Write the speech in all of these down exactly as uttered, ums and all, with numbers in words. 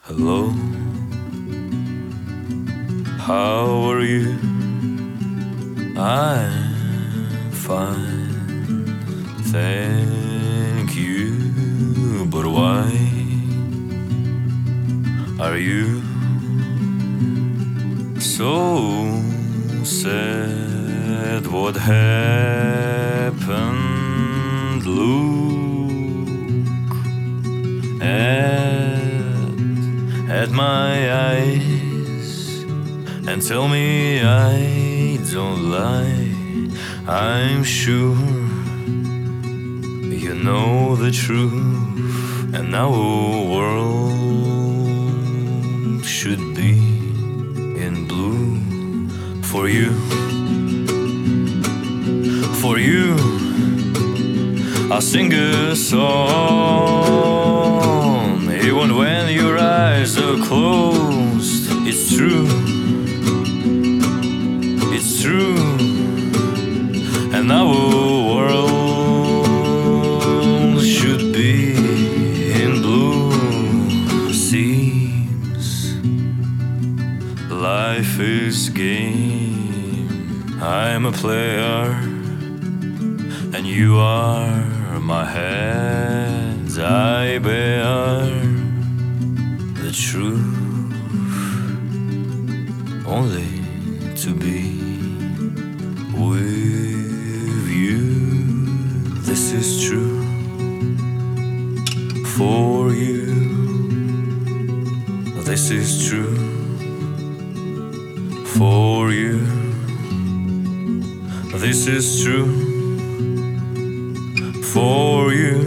Hello, how are you? I'm fine, thank you. But why are you so sad? What happened? Look at at my eyes and tell me I don't lie. I'm sure you know the truth, and our world should be in blue. For you, for you, I'll sing a song even when your eyes are closed. It's true, it's true, and our world should be in blue. Seems life is game. I'm a player, and you are my hands. I bear the truth, only to be with you. This is true for you. This is true for you. This is true for you,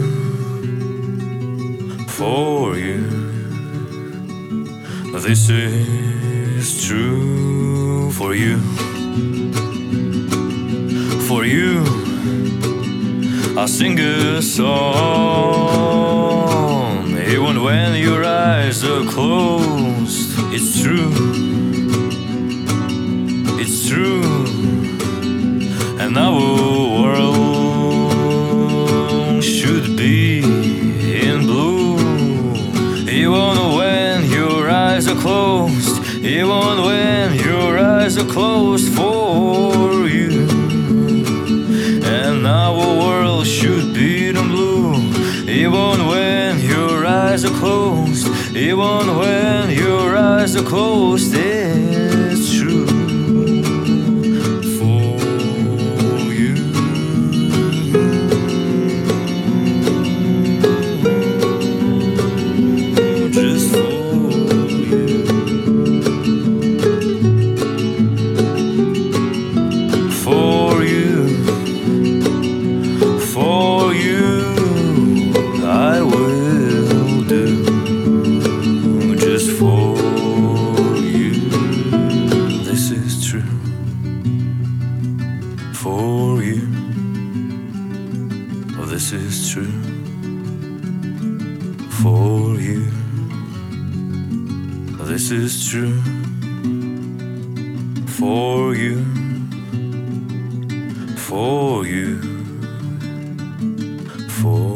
for you. This is true for you, for you. I'll sing a song even when your eyes are closed. It's true, it's true, and our world should be in blue. Even when your eyes are closed, even when your eyes are closed for you, and our world should be in blue. Even when your eyes are closed, even when your eyes are closed, it's true for you. Just for you. For you, for you, I will do just for you. This is true for you. This is true for you. This is true for you, for you, for